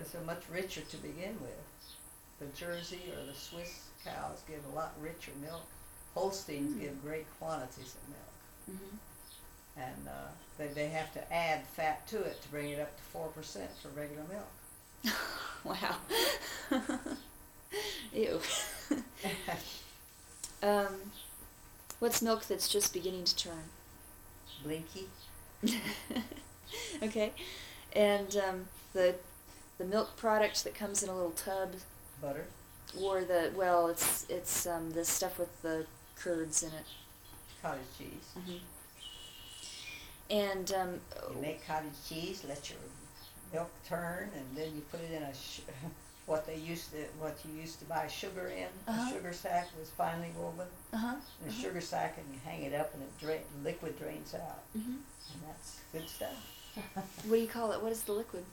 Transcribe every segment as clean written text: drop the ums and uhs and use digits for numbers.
it's a much richer to begin with. The Jersey or the Swiss cows give a lot richer milk. Holsteins give great quantities of milk. Mm-hmm. And they have to add fat to it to bring it up to 4% for regular milk. Wow. Ew. What's milk that's just beginning to turn? Blinky. Okay. And the milk product that comes in a little tub, Butter. or it's the stuff with the curds in it. Cottage cheese. Mm-hmm. And you make cottage cheese, let your milk turn, and then you put it in what you used to buy sugar in. Uh-huh. A sugar sack was finely woven. uh-huh. In a sugar sack, and you hang it up, and liquid drains out, Mm-hmm. and that's good stuff. What do you call it? What is the liquid?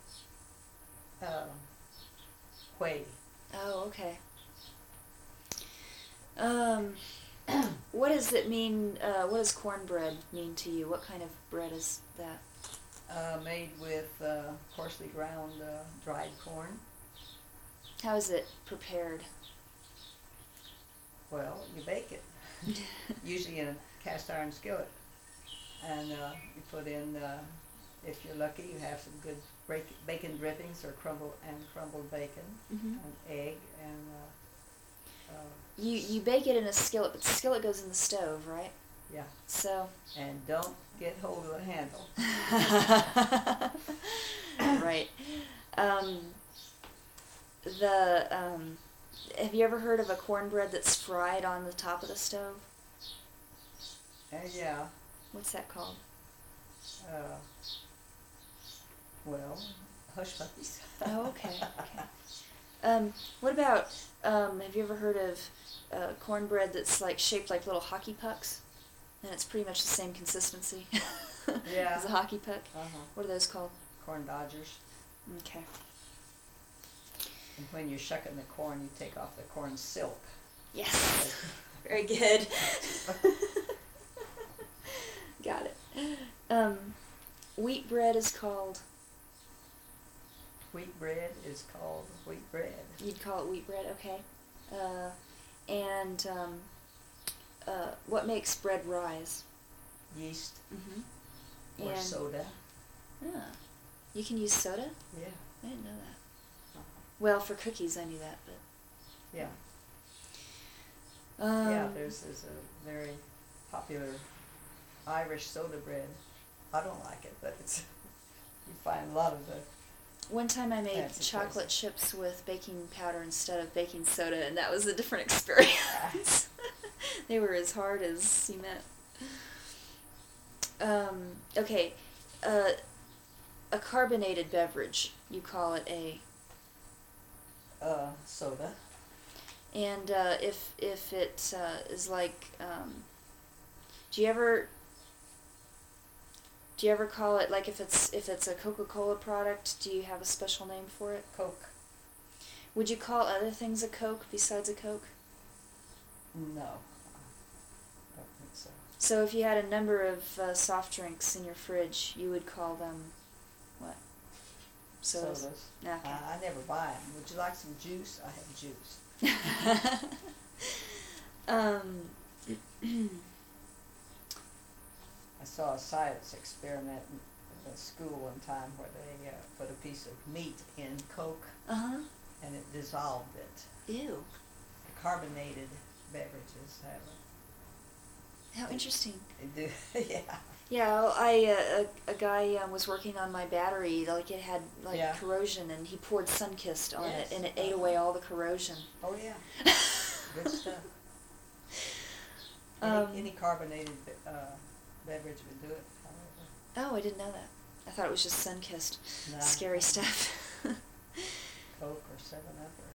Whey. Oh, okay. What does it mean? What does cornbread mean to you? What kind of bread is that? Made with coarsely ground dried corn. How is it prepared? Well, you bake it, usually in a cast iron skillet, and you put in. If you're lucky, you have some good bacon drippings or crumbled bacon, Mm-hmm. an egg, and You bake it in a skillet, but the skillet goes in the stove, right? yeah. So. And don't get hold of the handle. Right. Have you ever heard of a cornbread that's fried on the top of the stove? Yeah. What's that called? Well, hush puppies. Oh, okay. What about, have you ever heard of cornbread that's like shaped like little hockey pucks? And it's pretty much the same consistency Yeah. as a hockey puck. Uh-huh. What are those called? Corn dodgers. Okay. And when you're shucking the corn, you take off the corn silk. Yes. Very good. Got it. Wheat bread is called? Wheat bread is called wheat bread. You'd call it wheat bread, okay. And what makes bread rise? Yeast Mm-hmm. or And soda. You can use soda? Yeah. I didn't know that. Well, for cookies I knew that, but... Yeah. Yeah, there's a very popular Irish soda bread. I don't like it, but it's you find a lot of the. One time I made fancy chocolate places. chips with baking powder instead of baking soda, and that was a different experience. They were as hard as cement. Okay, a carbonated beverage, you call it a... Soda. And if it is like, do you ever call it, like if it's a Coca-Cola product, do you have a special name for it? Coke. Would you call other things a Coke besides a Coke? No. I don't think so. So if you had a number of soft drinks in your fridge, you would call them what? Sodas. Okay. I never buy them. Would you like some juice? I have juice. I saw a science experiment in school one time where they put a piece of meat in Coke Uh-huh. and it dissolved it. Ew. The carbonated beverages have How interesting. They do, yeah. Yeah, well, a guy was working on my battery, like it had corrosion, and he poured Sunkist on it, and it ate away all the corrosion. Oh yeah, good stuff. Any carbonated beverage would do it, however. Oh, I didn't know that. I thought it was just Sunkist. Nah. Scary stuff. Coke or 7-Up or